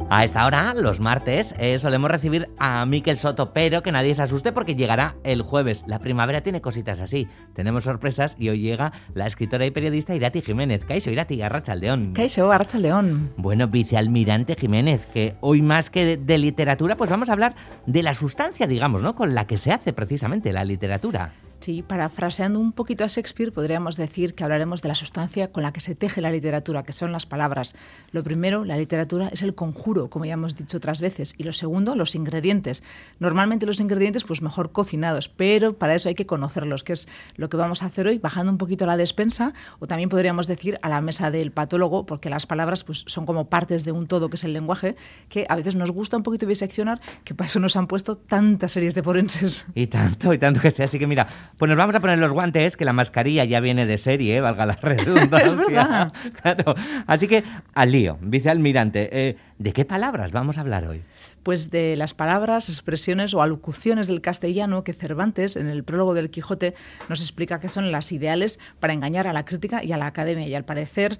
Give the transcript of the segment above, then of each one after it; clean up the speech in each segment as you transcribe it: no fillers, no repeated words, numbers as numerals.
A esta hora, los martes, solemos recibir a Miquel Soto, pero que nadie se asuste porque llegará el jueves. La primavera tiene cositas así. Tenemos sorpresas y hoy llega la escritora y periodista Irati Jiménez. Kaixo, Irati, arratsaldeon. Kaixo, arratsaldeon. Bueno, vicealmirante Jiménez, que hoy más que de literatura, pues vamos a hablar de la sustancia, digamos, ¿no? Con la que se hace precisamente la literatura. Sí, parafraseando un poquito a Shakespeare, podríamos decir que hablaremos de la sustancia con la que se teje la literatura, que son las palabras. Lo primero, la literatura es el conjuro, como ya hemos dicho otras veces, y lo segundo, los ingredientes. Normalmente los ingredientes, pues mejor cocinados, pero para eso hay que conocerlos, que es lo que vamos a hacer hoy, bajando un poquito a la despensa, o también podríamos decir a la mesa del patólogo, porque las palabras pues son como partes de un todo que es el lenguaje, que a veces nos gusta un poquito diseccionar, que para eso nos han puesto tantas series de forenses. Y tanto que sea, así que mira, pues nos vamos a poner los guantes, que la mascarilla ya viene de serie, valga la redundancia. Es verdad. Claro. Así que, al lío, vicealmirante, ¿de qué palabras vamos a hablar hoy? Pues de las palabras, expresiones o alocuciones del castellano que Cervantes, en el prólogo del Quijote, nos explica que son las ideales para engañar a la crítica y a la academia, y al parecer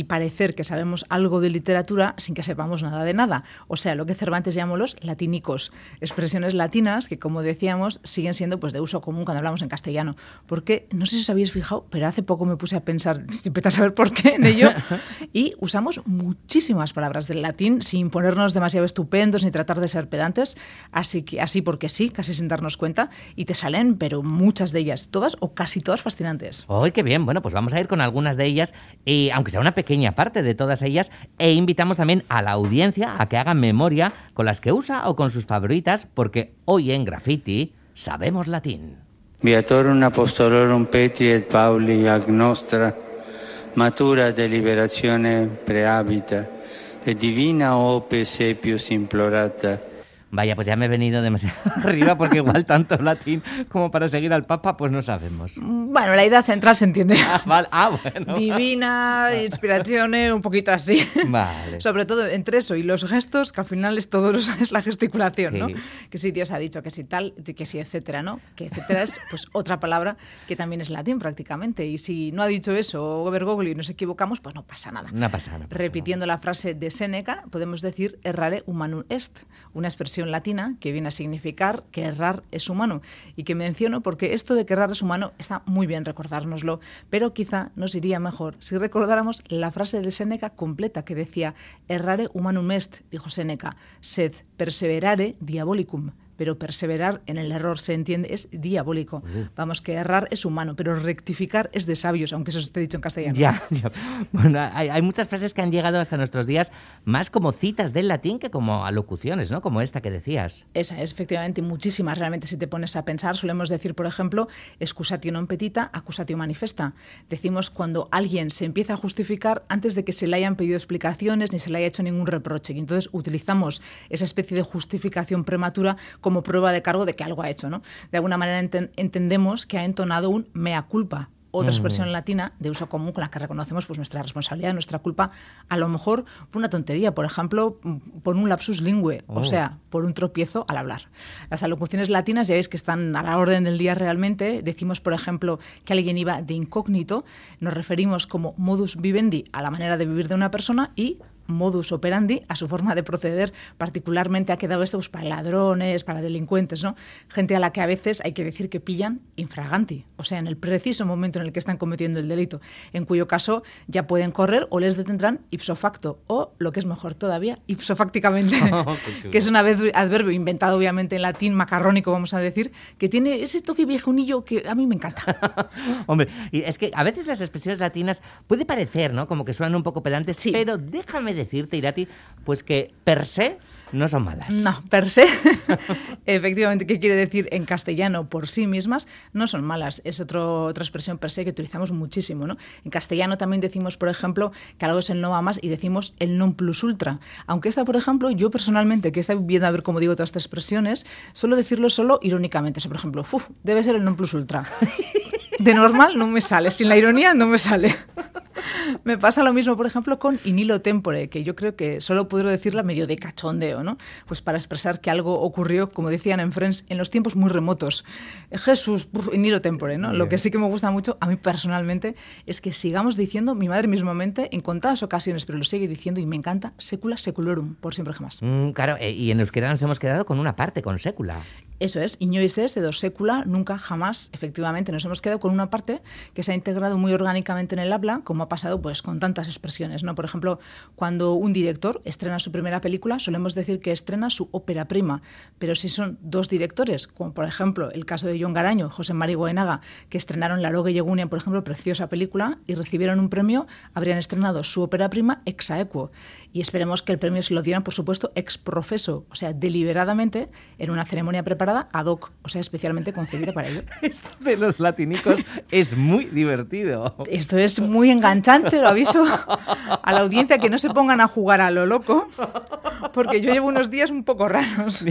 que sabemos algo de literatura sin que sepamos nada de nada. O sea, lo que Cervantes llamó los latínicos, expresiones latinas que, como decíamos, siguen siendo pues de uso común cuando hablamos en castellano. Porque, no sé si os habéis fijado, pero hace poco me puse a pensar, empecé a saber por qué en ello, y usamos muchísimas palabras del latín sin ponernos demasiado estupendos ni tratar de ser pedantes, así porque sí, casi sin darnos cuenta, y te salen, pero muchas de ellas, todas o casi todas fascinantes. ¡Ay, qué bien! Bueno, pues vamos a ir con algunas de ellas, y aunque sea una pequeña parte de todas ellas, e invitamos también a la audiencia a que hagan memoria con las que usa o con sus favoritas, porque hoy en Graffiti sabemos latín. Viatorum apostolorum Petri et Pauli ag nostra matura deliberazione prehabita e divina ope sepius implorata. Vaya, pues ya me he venido demasiado arriba porque igual tanto latín como para seguir al Papa, pues no sabemos. Bueno, la idea central se entiende. Bueno. Divina, inspiración, un poquito así. Vale. Sobre todo entre eso y los gestos, que al final es todo es la gesticulación, ¿no? Sí. Que si Dios ha dicho, que si tal, que si etcétera, ¿no? Que etcétera es pues otra palabra que también es latín prácticamente. Y si no ha dicho eso Bergoglio y nos equivocamos, pues no pasa nada. No pasa nada. Repitiendo la frase de Séneca, podemos decir errare humanum est, una expresión latina que viene a significar que errar es humano, y que menciono porque esto de que errar es humano está muy bien recordárnoslo, pero quizá nos iría mejor si recordáramos la frase de Séneca completa que decía errare humanum est, dijo Séneca, sed perseverare diabolicum. Pero perseverar en el error, se entiende, es diabólico. Vamos, que errar es humano, pero rectificar es de sabios, aunque eso esté dicho en castellano. Ya. Bueno, hay muchas frases que han llegado hasta nuestros días más como citas del latín que como alocuciones, ¿no? Como esta que decías. Esa es, efectivamente, muchísimas. Realmente, si te pones a pensar, solemos decir, por ejemplo, excusatio non petita, accusatio manifesta. Decimos cuando alguien se empieza a justificar antes de que se le hayan pedido explicaciones ni se le haya hecho ningún reproche. Y entonces utilizamos esa especie de justificación prematura como prueba de cargo de que algo ha hecho, ¿no? De alguna manera entendemos que ha entonado un mea culpa, otra expresión latina de uso común con la que reconocemos pues nuestra responsabilidad, nuestra culpa, a lo mejor por una tontería, por ejemplo, por un lapsus lingüe, o sea, por un tropiezo al hablar. Las alocuciones latinas ya veis que están a la orden del día realmente. Decimos, por ejemplo, que alguien iba de incógnito, nos referimos como modus vivendi a la manera de vivir de una persona y modus operandi a su forma de proceder. Particularmente ha quedado esto pues, para ladrones, para delincuentes, ¿no? Gente a la que a veces hay que decir que pillan infraganti, o sea, en el preciso momento en el que están cometiendo el delito, en cuyo caso ya pueden correr o les detendrán ipso facto, o, lo que es mejor todavía, ipso facticamente, que es un adverbio inventado obviamente en latín macarrónico, vamos a decir, que tiene ese toque viejunillo que a mí me encanta. Hombre, y es que a veces las expresiones latinas puede parecer, ¿no? Como que suenan un poco pedantes, sí. Pero déjame decirte, Irati, pues que per se no son malas. No, per se, efectivamente, ¿qué quiere decir en castellano? Por sí mismas no son malas. Es otra expresión per se que utilizamos muchísimo, ¿no? En castellano también decimos, por ejemplo, que algo es el no va más y decimos el non plus ultra. Aunque esta, por ejemplo, yo personalmente, que está viendo a ver cómo digo todas estas expresiones, suelo decirlo solo irónicamente. O sea, por ejemplo, debe ser el non plus ultra. De normal no me sale, sin la ironía no me sale. Me pasa lo mismo, por ejemplo, con in illo tempore, que yo creo que solo puedo decirla medio de cachondeo, ¿no? Pues para expresar que algo ocurrió, como decían en Friends, en los tiempos muy remotos. Jesús, in illo tempore, ¿no? Lo que sí que me gusta mucho, a mí personalmente, es que sigamos diciendo, mi madre mismamente, en contadas ocasiones, pero lo sigue diciendo y me encanta, secula seculorum, por siempre jamás. Claro, y en euskera nos hemos quedado con una parte, con sécula. Eso es, inoiz ez edo secula, nunca, jamás, efectivamente, nos hemos quedado con una parte que se ha integrado muy orgánicamente en el habla, como ha pasado pues con tantas expresiones, ¿no? Por ejemplo, cuando un director estrena su primera película, solemos decir que estrena su ópera prima, pero si son dos directores, como por ejemplo el caso de Jon Garaño, José Mari Goenaga, que estrenaron Laroge y Egunen, por ejemplo, preciosa película, y recibieron un premio, habrían estrenado su ópera prima ex aequo. Y esperemos que el premio se lo dieran, por supuesto, ex professo, o sea, deliberadamente, en una ceremonia preparada ad hoc, o sea, especialmente concebida para ello. Esto de los latinicos es muy divertido. Esto es muy enganchante, lo aviso a la audiencia, que no se pongan a jugar a lo loco, porque yo llevo unos días un poco raros.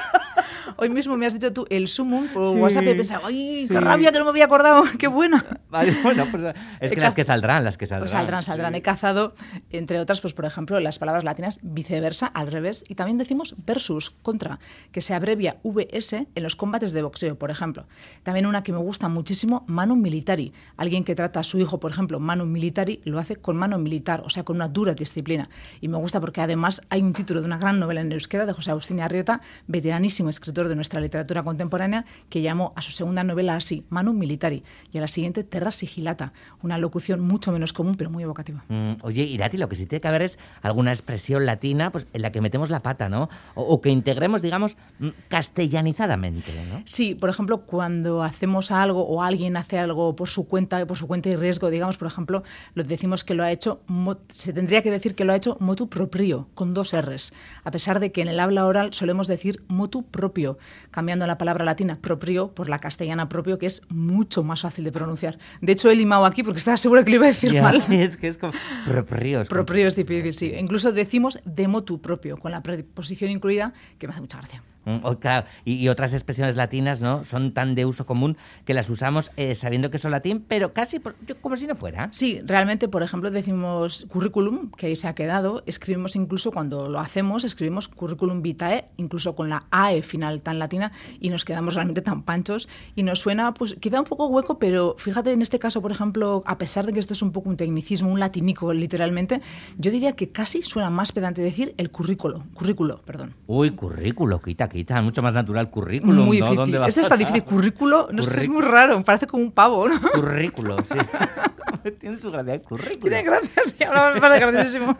Hoy mismo me has dicho tú el sumum por WhatsApp y he pensado, ¡ay, qué rabia que no me había acordado! ¡Qué buena! Vale, bueno, pues es que las que saldrán. Pues saldrán. Sí. He cazado, entre otras, pues por ejemplo, las palabras latinas viceversa, al revés, y también decimos versus, contra, que se abrevia VS en los combates de boxeo, por ejemplo. También una que me gusta muchísimo, manum militari. Alguien que trata a su hijo, por ejemplo, manum militari, lo hace con mano militar, o sea, con una dura disciplina. Y me gusta porque además hay un título de una gran novela en euskera de José Agustín Arrieta, veteranísimo escritor de nuestra literatura contemporánea, que llamó a su segunda novela así, Manum Militari, y a la siguiente Terra Sigillata, una locución mucho menos común, pero muy evocativa. Oye, Irati, lo que sí tiene que haber es alguna expresión latina pues, en la que metemos la pata, ¿no? O que integremos, digamos, castellanizadamente, ¿no? Sí, por ejemplo, cuando hacemos algo o alguien hace algo por su cuenta y riesgo, digamos, por ejemplo, lo decimos que lo ha hecho, se tendría que decir que lo ha hecho motu proprio, con 2 R's, a pesar de que en el habla oral solemos decir motu propio, cambiando la palabra latina propio por la castellana propio, que es mucho más fácil de pronunciar. De hecho, he limado aquí porque estaba segura que lo iba a decir mal. Es que es como propio. Propio es difícil, sí. Incluso decimos de motu propio, con la preposición incluida, que me hace mucha gracia. Claro, y otras expresiones latinas, ¿no? Son tan de uso común que las usamos sabiendo que son latín, pero casi como si no fuera. Sí, realmente, por ejemplo, decimos curriculum, que ahí se ha quedado. Escribimos incluso, cuando lo hacemos, escribimos curriculum vitae, incluso con la AE final tan latina, y nos quedamos realmente tan panchos. Y nos suena, pues, queda un poco hueco, pero fíjate, en este caso, por ejemplo, a pesar de que esto es un poco un tecnicismo, un latinico, literalmente, yo diría que casi suena más pedante decir el currículo, perdón. Uy, currículo, quita, mucho más natural currículum. Muy ¿no? difícil. ¿Dónde va Es hasta difícil. Currículo, no sé, es muy raro, me parece como un pavo, ¿no? Currículo, sí. Tiene su gracia el currículo. Tiene gracia, sí, ahora me parece graciosísimo.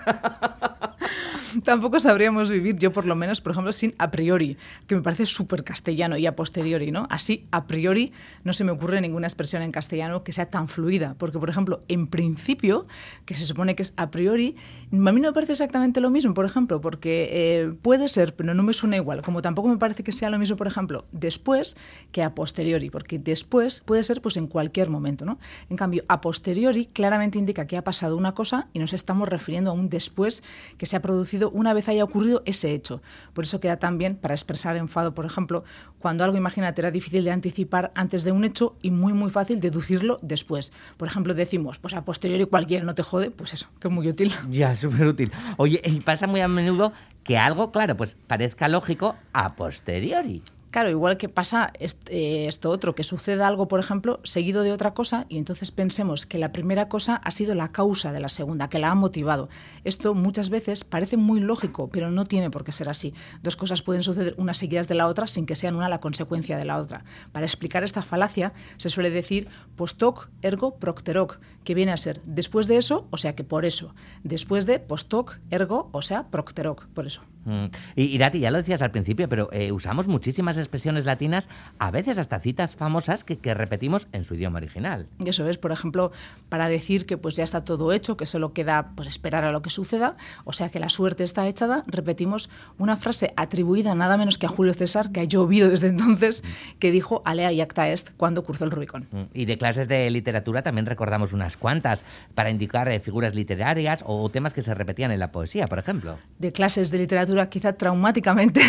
Tampoco sabríamos vivir, yo por lo menos, por ejemplo, sin a priori, que me parece súper castellano, y a posteriori, ¿no? Así, a priori, no se me ocurre ninguna expresión en castellano que sea tan fluida, porque, por ejemplo, en principio, que se supone que es a priori, a mí no me parece exactamente lo mismo, por ejemplo, porque puede ser, pero no me suena igual, como tampoco me parece que sea lo mismo, por ejemplo, después que a posteriori, porque después puede ser pues en cualquier momento, ¿no? En cambio, a posteriori claramente indica que ha pasado una cosa y nos estamos refiriendo a un después que se ha producido una vez haya ocurrido ese hecho. Por eso queda tan bien para expresar enfado, por ejemplo, cuando algo, imagínate, era difícil de anticipar antes de un hecho y muy, muy fácil deducirlo después. Por ejemplo, decimos, pues a posteriori cualquiera no te jode, pues eso, que es muy útil. Ya, súper útil. Oye, y pasa muy a menudo que algo, claro, pues parezca lógico a posteriori. Claro, igual que pasa esto otro, que suceda algo, por ejemplo, seguido de otra cosa, y entonces pensemos que la primera cosa ha sido la causa de la segunda, que la ha motivado. Esto muchas veces parece muy lógico, pero no tiene por qué ser así. 2 cosas pueden suceder unas seguidas de la otra sin que sean una la consecuencia de la otra. Para explicar esta falacia se suele decir post hoc ergo propter hoc, que viene a ser después de eso, o sea que por eso. Después de post hoc ergo, o sea propter hoc, por eso. Y Irati, ya lo decías al principio, pero usamos muchísimas expresiones latinas, a veces hasta citas famosas que repetimos en su idioma original. Eso es, por ejemplo, para decir que pues ya está todo hecho, que solo queda pues esperar a lo que suceda, o sea que la suerte está echada, repetimos una frase atribuida nada menos que a Julio César, que ha llovido desde entonces, que dijo alea iacta est cuando cruzó el Rubicón. Y de clases de literatura también recordamos unas cuantas, para indicar figuras literarias o temas que se repetían en la poesía, por ejemplo. De clases de literatura literatura, quizá traumáticamente,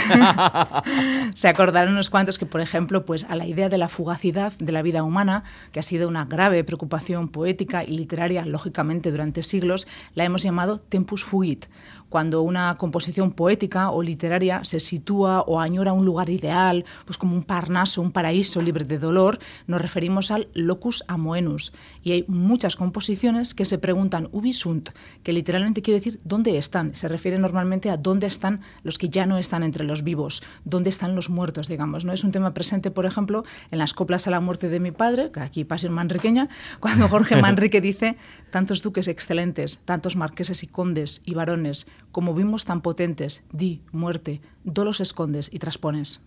se acordarán unos cuantos que, por ejemplo, pues a la idea de la fugacidad de la vida humana, que ha sido una grave preocupación poética y literaria, lógicamente, durante siglos, la hemos llamado tempus fugit. Cuando una composición poética o literaria se sitúa o añora un lugar ideal, pues como un Parnaso, un paraíso libre de dolor, nos referimos al locus amoenus. Y hay muchas composiciones que se preguntan ubi sunt, que literalmente quiere decir dónde están. Se refiere normalmente a dónde están los que ya no están entre los vivos, dónde están los muertos, digamos, ¿no? Es un tema presente, por ejemplo, en las coplas a la muerte de mi padre, que aquí pasión manriqueña, cuando Jorge Manrique dice: tantos duques excelentes, tantos marqueses y condes y varones, como vimos tan potentes, di, muerte, dolos escondes y traspones.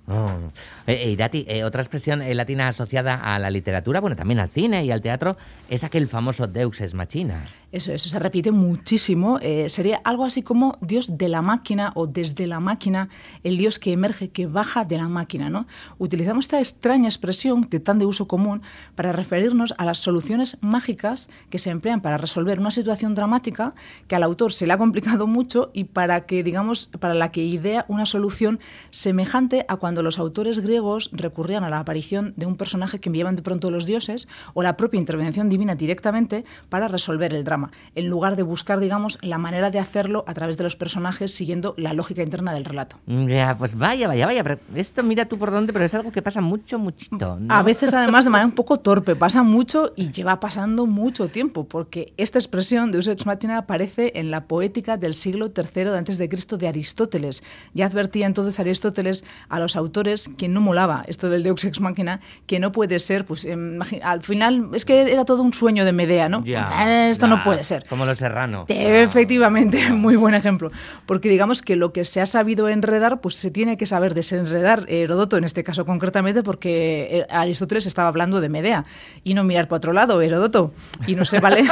Irati, otra expresión latina asociada a la literatura, bueno, también al cine y al teatro, es aquel famoso Deus ex machina. Eso se repite muchísimo. Sería algo así como Dios de la máquina o desde la máquina, el Dios que emerge, que baja de la máquina, ¿no? Utilizamos esta extraña expresión de tan de uso común para referirnos a las soluciones mágicas que se emplean para resolver una situación dramática que al autor se le ha complicado mucho y para la que idea una solución semejante a cuando los autores griegos recurrían a la aparición de un personaje que enviaban de pronto los dioses o la propia intervención divina directamente para resolver el drama, en lugar de buscar, digamos, la manera de hacerlo a través de los personajes siguiendo la lógica interna del relato. Ya, pues vaya, pero esto mira tú por dónde, pero es algo que pasa muchito, ¿no? A veces, además, de manera un poco torpe, pasa mucho y lleva pasando mucho tiempo, porque esta expresión Deus ex machina aparece en la poética del siglo III a.C. de Aristóteles. Ya advertía entonces Aristóteles a los autores que no molaba esto del Deus ex machina, que no puede ser, pues al final, es que era todo un sueño de Medea, ¿no? Esto no puede ser. Como Los Serrano. Efectivamente, muy buen ejemplo. Porque digamos que lo que se ha sabido enredar, pues se tiene que saber desenredar. Heródoto, en este caso concretamente, porque Aristóteles estaba hablando de Medea. Y no mirar para otro lado, Heródoto. Y no se vale...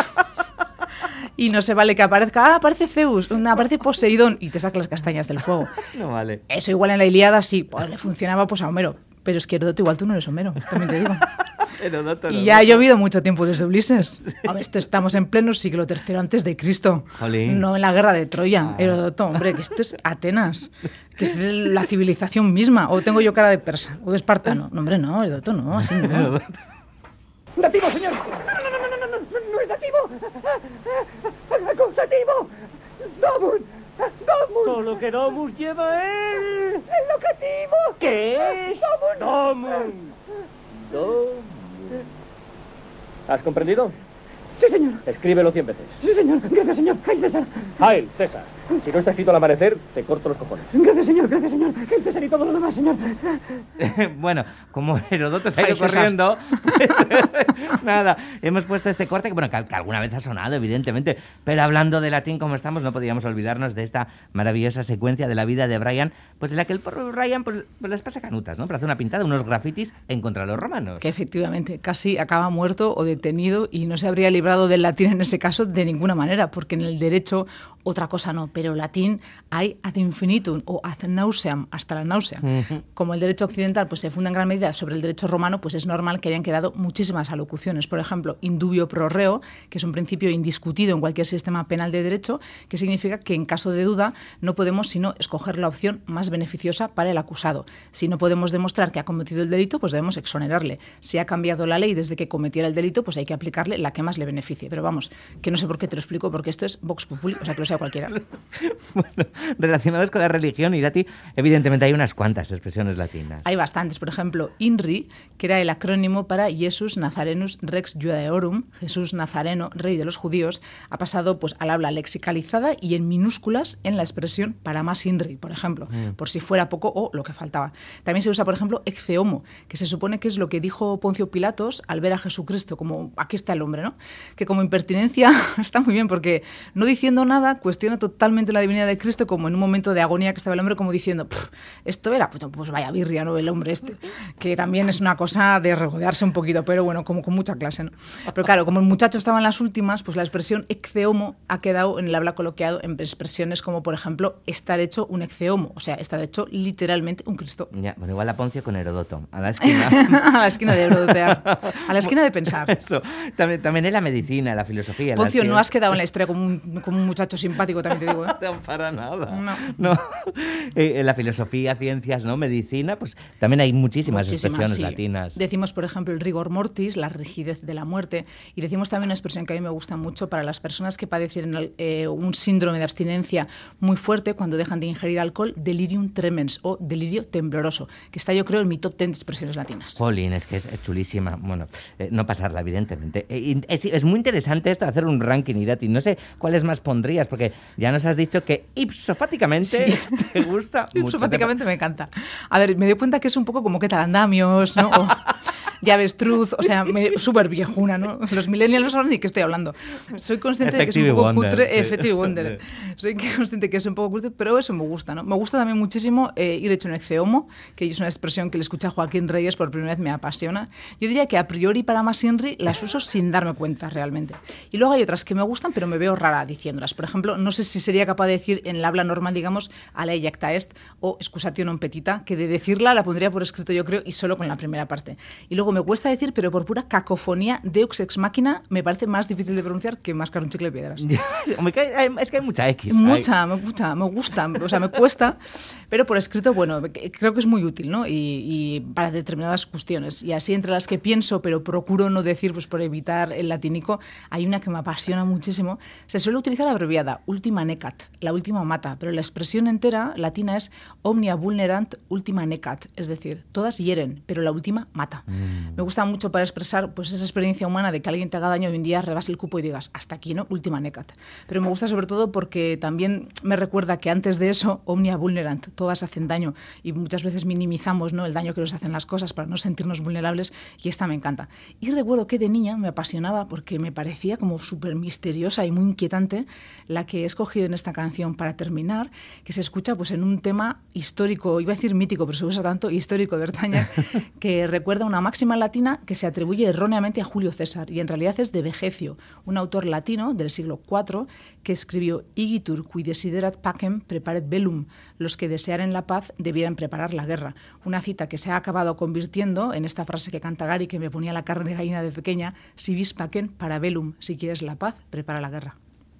Y no se vale que aparezca, aparece Zeus, aparece Poseidón, y te saca las castañas del fuego. No vale. Eso igual en la Ilíada sí, pues le funcionaba pues a Homero. Pero es que Heródoto, igual tú no eres Homero, también te digo. Heródoto, y ya ha llovido mucho tiempo desde Ulises. A ver, estamos en pleno siglo III a.C. Jolín. No en la guerra de Troya. Heródoto, hombre, que esto es Atenas, que es la civilización misma. O tengo yo cara de persa, o de espartano. No, hombre, no, Heródoto no, así no. ¡Nativo, señor! ¡No es nativo! ¡Acusativo! ¡Domus! ¡Domus! Todo lo que Domus lleva él. ¡El locativo! ¿Qué es? ¡Domus! Domus. ¿Has comprendido? Sí, señor. Escríbelo 100 veces. Sí, señor. Gracias, señor. ¡Ay, César! ¡Hail, César! Si no está escrito al amanecer, te corto los cojones. Gracias, señor. Gracias, señor. ¡El César y todo lo demás, señor! Bueno, como Heródoto se ha ido corriendo, nada, hemos puesto este corte que, bueno, que alguna vez ha sonado, evidentemente, pero hablando de latín como estamos, no podíamos olvidarnos de esta maravillosa secuencia de la vida de Brian, pues en la que el pobre Brian pues les pasa canutas, ¿no? Pero hace una pintada, unos grafitis en contra de los romanos. Que efectivamente casi acaba muerto o detenido y no se habría librado del latín en ese caso de ninguna manera, porque en el derecho otra cosa no, pero latín hay ad infinitum o ad nauseam, hasta la náusea. Como el derecho occidental pues se funda en gran medida sobre el derecho romano, pues es normal que hayan quedado muchísimas alocuciones. Por ejemplo, indubio pro reo, que es un principio indiscutido en cualquier sistema penal de derecho, que significa que en caso de duda no podemos sino escoger la opción más beneficiosa para el acusado. Si no podemos demostrar que ha cometido el delito, pues debemos exonerarle. Si ha cambiado la ley desde que cometiera el delito, pues hay que aplicarle la que más le beneficie. Pero vamos, que no sé por qué te lo explico, porque esto es vox populi, o sea, que lo sea cualquiera. Bueno, relacionados con la religión, Irati, evidentemente hay unas cuantas expresiones latinas. Hay bastantes, por ejemplo, INRI, que era el acrónimo para Jesus Nazarenus Rex Judaeorum, Jesús Nazareno, rey de los judíos, ha pasado pues al habla lexicalizada y en minúsculas en la expresión para más INRI, por ejemplo, por si fuera poco o lo que faltaba. También se usa, por ejemplo, exe homo, que se supone que es lo que dijo Poncio Pilatos al ver a Jesucristo, como aquí está el hombre, ¿no? Que como impertinencia está muy bien, porque no diciendo nada cuestiona totalmente la divinidad de Cristo, como en un momento de agonía que estaba el hombre como diciendo, esto era, pues vaya birria, ¿no? El hombre este, que también es una cosa de regodearse un poquito, pero bueno, como con mucha clase, ¿no? Pero claro, como el muchacho estaba en las últimas, pues la expresión exe homo ha quedado en el habla coloquial en expresiones como, por ejemplo, estar hecho un exe homo, o sea, estar hecho literalmente un Cristo. Ya, bueno, igual a Poncio con Heródoto, a la esquina. A la esquina de Herodotear, a la esquina de pensar. Eso, también él ha medicina, en la filosofía. Poncio, no has quedado en la historia como un muchacho simpático, también te digo. No, para nada. No. En la filosofía, ciencias, ¿no? Medicina, pues también hay muchísimas expresiones sí. latinas. Decimos, por ejemplo, el rigor mortis, la rigidez de la muerte, y decimos también una expresión que a mí me gusta mucho para las personas que padecen un síndrome de abstinencia muy fuerte cuando dejan de ingerir alcohol, delirium tremens o delirio tembloroso, que está, yo creo, en mi top 10 de expresiones latinas. Jolín, es que es chulísima. Bueno, no pasarla, evidentemente. Es muy interesante esto de hacer un ranking, Irati. No sé cuáles más pondrías, porque ya nos has dicho que ipsofáticamente te gusta mucho. Ipsofáticamente me encanta. A ver, me doy cuenta que es un poco como que tal andamios, ¿no? O llaves truth, o sea, súper viejuna, ¿no? Los millennials no saben ni qué estoy hablando. Soy consciente de que es un poco cutre. Sí. Effective Wonder. Soy consciente de que es un poco cutre, pero eso me gusta, ¿no? Me gusta también muchísimo ir hecho un ecceomo, que es una expresión que le escuché a Joaquín Reyes por primera vez, me apasiona. Yo diría que a priori para más Inri las uso sin darme cuenta realmente. Y luego hay otras que me gustan, pero me veo rara diciéndolas. Por ejemplo, no sé si sería capaz de decir en el habla normal, digamos, alea jacta est o excusatio non petita, que de decirla la pondría por escrito, yo creo, y solo con la primera parte. Y luego me cuesta decir, pero por pura cacofonía, Deux ex machina me parece más difícil de pronunciar que mascar un chicle de piedras. Es que hay mucha X. Me gusta, o sea, me cuesta, pero por escrito, bueno, creo que es muy útil, ¿no? Y para determinadas cuestiones. Y así, entre las que pienso, pero procuro no decir, pues por evitar el latínico, hay una que me apasiona muchísimo. Se suele utilizar abreviada, ultima necat, la última mata, pero la expresión entera latina es omnia vulnerant ultima necat, es decir, todas hieren, pero la última mata. Me gusta mucho para expresar pues esa experiencia humana de que alguien te haga daño y un día rebase el cupo y digas, hasta aquí, ¿no? Ultima necat. Pero me gusta sobre todo porque también me recuerda que antes de eso, omnia vulnerant, todas hacen daño y muchas veces minimizamos, ¿no?, el daño que nos hacen las cosas para no sentirnos vulnerables, y esta me encanta. Y recuerdo que de niña me apasionaba porque me parecía como súper misteriosa y muy inquietante la que he escogido en esta canción para terminar, que se escucha pues en un tema histórico, iba a decir mítico, pero se usa tanto, histórico de Bretaña, que recuerda una máxima latina que se atribuye erróneamente a Julio César, y en realidad es de Vegecio, un autor latino del siglo IV que escribió Igitur qui desiderat pacem preparet bellum, los que desearen la paz debieran preparar la guerra. Una cita que se ha acabado convirtiendo en esta frase que canta Gary, que me ponía la carne de gallina de pequeña, si vis pacem para bellum, si quieres la paz, prepara la guerra.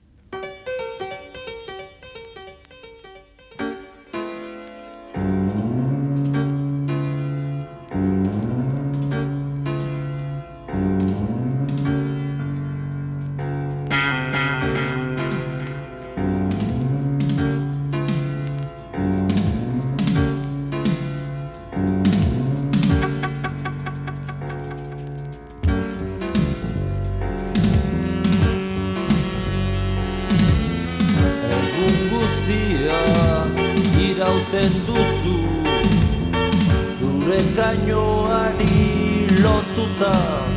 irauten duzu zure kainoari lotuta.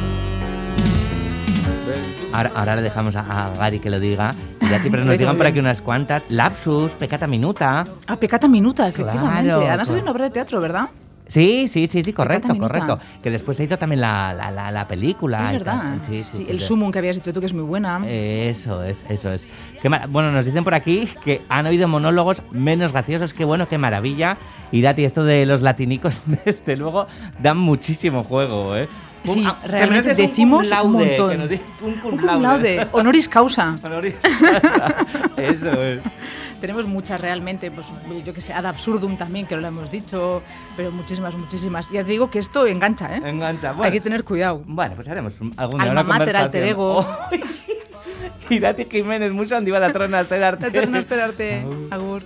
Ahora le dejamos a Gary que lo diga. Y a ti, pero nos digan por aquí unas cuantas. Lapsus, peccata minuta. Ah, peccata minuta, efectivamente. Claro, Además había una obra de teatro, ¿verdad? Sí, correcto. Minuta. Que después se hizo también la película. Es y verdad. tal. Sí, el Sumum que habías dicho tú, que es muy buena. Eso es. Bueno, nos dicen por aquí que han oído monólogos menos graciosos. Qué bueno, qué maravilla. Y Dati, esto de los latinicos, desde luego, dan muchísimo juego, ¿eh? Sí, realmente decimos un montón. Un cum laude. Honoris causa. Eso es. Tenemos muchas realmente, pues yo que sé, ad absurdum también, que no lo hemos dicho, pero muchísimas. Ya te digo que esto engancha, ¿eh? Engancha, bueno. Hay que tener cuidado. Bueno, pues haremos algún día Alma una mater, alter ego. Irati Jiménez, mucho andiva de atrona, estelarte. Agur.